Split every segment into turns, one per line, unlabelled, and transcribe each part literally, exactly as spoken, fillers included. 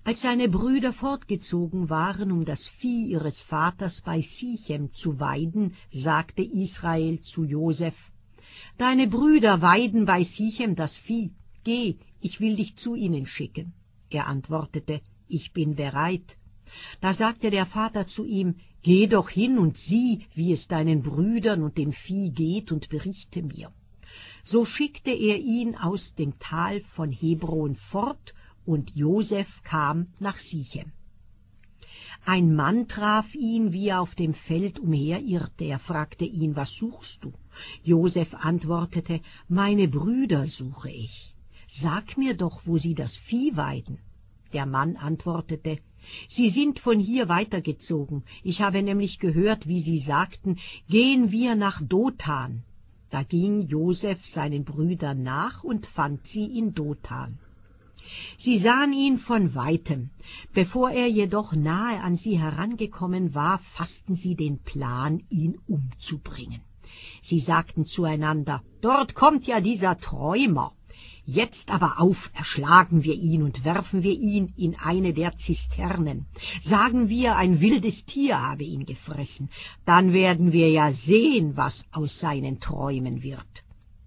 Als seine Brüder fortgezogen waren, um das Vieh ihres Vaters bei Sichem zu weiden, sagte Israel zu Josef: »Deine Brüder weiden bei Sichem das Vieh. Geh, ich will dich zu ihnen schicken.« Er antwortete: »Ich bin bereit.« Da sagte der Vater zu ihm: »Geh doch hin und sieh, wie es deinen Brüdern und dem Vieh geht, und berichte mir.« So schickte er ihn aus dem Tal von Hebron fort, und Josef kam nach Sichem. Ein Mann traf ihn, wie er auf dem Feld umherirrte. Er fragte ihn: »Was suchst du?« Josef antwortete: »Meine Brüder suche ich. Sag mir doch, wo sie das Vieh weiden.« Der Mann antwortete: »Sie sind von hier weitergezogen. Ich habe nämlich gehört, wie sie sagten: Gehen wir nach Dothan.« Da ging Josef seinen Brüdern nach und fand sie in Dothan. Sie sahen ihn von weitem. Bevor er jedoch nahe an sie herangekommen war, fassten sie den Plan, ihn umzubringen. Sie sagten zueinander: »Dort kommt ja dieser Träumer. Jetzt aber auf, erschlagen wir ihn und werfen wir ihn in eine der Zisternen. Sagen wir, ein wildes Tier habe ihn gefressen. Dann werden wir ja sehen, was aus seinen Träumen wird.«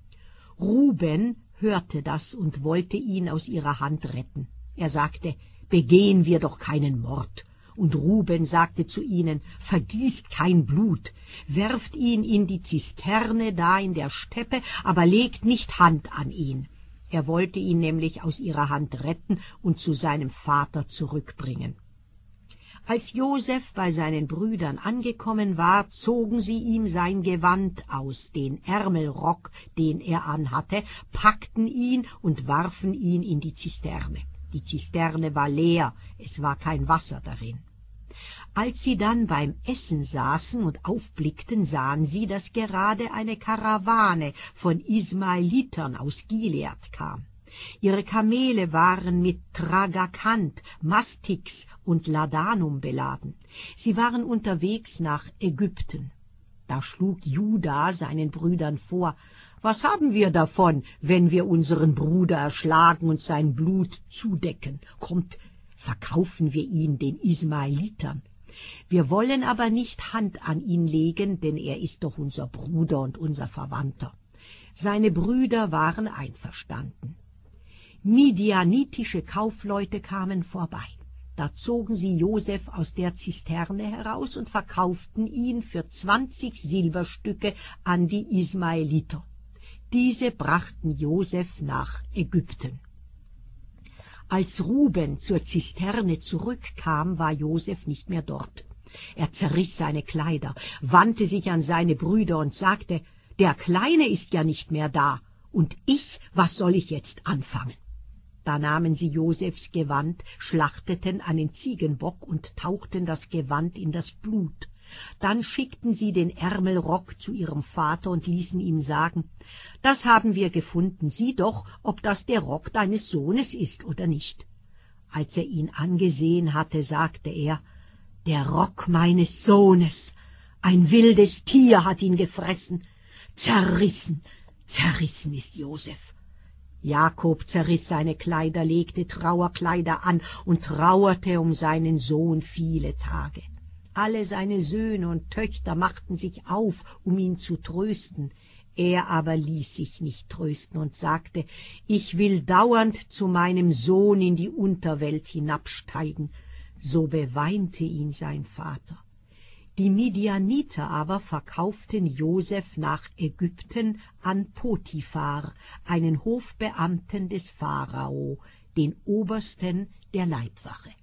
Ruben hörte das und wollte ihn aus ihrer Hand retten. Er sagte: »Begehen wir doch keinen Mord.« Und Ruben sagte zu ihnen: »Vergießt kein Blut, werft ihn in die Zisterne da in der Steppe, aber legt nicht Hand an ihn.« Er wollte ihn nämlich aus ihrer Hand retten und zu seinem Vater zurückbringen. Als Josef bei seinen Brüdern angekommen war, zogen sie ihm sein Gewand aus, den Ärmelrock, den er anhatte, packten ihn und warfen ihn in die Zisterne. Die Zisterne war leer, es war kein Wasser darin. Als sie dann beim Essen saßen und aufblickten, sahen sie, dass gerade eine Karawane von Ismaelitern aus Gilead kam. Ihre Kamele waren mit Tragakant, Mastix und Ladanum beladen. Sie waren unterwegs nach Ägypten. Da schlug Juda seinen Brüdern vor: »Was haben wir davon, wenn wir unseren Bruder erschlagen und sein Blut zudecken? Kommt, verkaufen wir ihn den Ismaelitern. Wir wollen aber nicht Hand an ihn legen, denn er ist doch unser Bruder und unser Verwandter.« Seine Brüder waren einverstanden. Midianitische Kaufleute kamen vorbei. Da zogen sie Josef aus der Zisterne heraus und verkauften ihn für zwanzig Silberstücke an die Ismaeliter. Diese brachten Josef nach Ägypten. Als Ruben zur Zisterne zurückkam, war Josef nicht mehr dort. Er zerriss seine Kleider, wandte sich an seine Brüder und sagte: »Der Kleine ist ja nicht mehr da, und ich, was soll ich jetzt anfangen?« Da nahmen sie Josefs Gewand, schlachteten einen Ziegenbock und tauchten das Gewand in das Blut. Dann schickten sie den Ärmelrock zu ihrem Vater und ließen ihm sagen: »Das haben wir gefunden, sieh doch, ob das der Rock deines Sohnes ist oder nicht.« Als er ihn angesehen hatte, sagte er: »Der Rock meines Sohnes, ein wildes Tier hat ihn gefressen. Zerrissen, zerrissen ist Josef.« Jakob zerriss seine Kleider, legte Trauerkleider an und trauerte um seinen Sohn viele Tage. Alle seine Söhne und Töchter machten sich auf, um ihn zu trösten. Er aber ließ sich nicht trösten und sagte: »Ich will dauernd zu meinem Sohn in die Unterwelt hinabsteigen.« So beweinte ihn sein Vater. Die Midianiter aber verkauften Josef nach Ägypten an Potiphar, einen Hofbeamten des Pharao, den Obersten der Leibwache.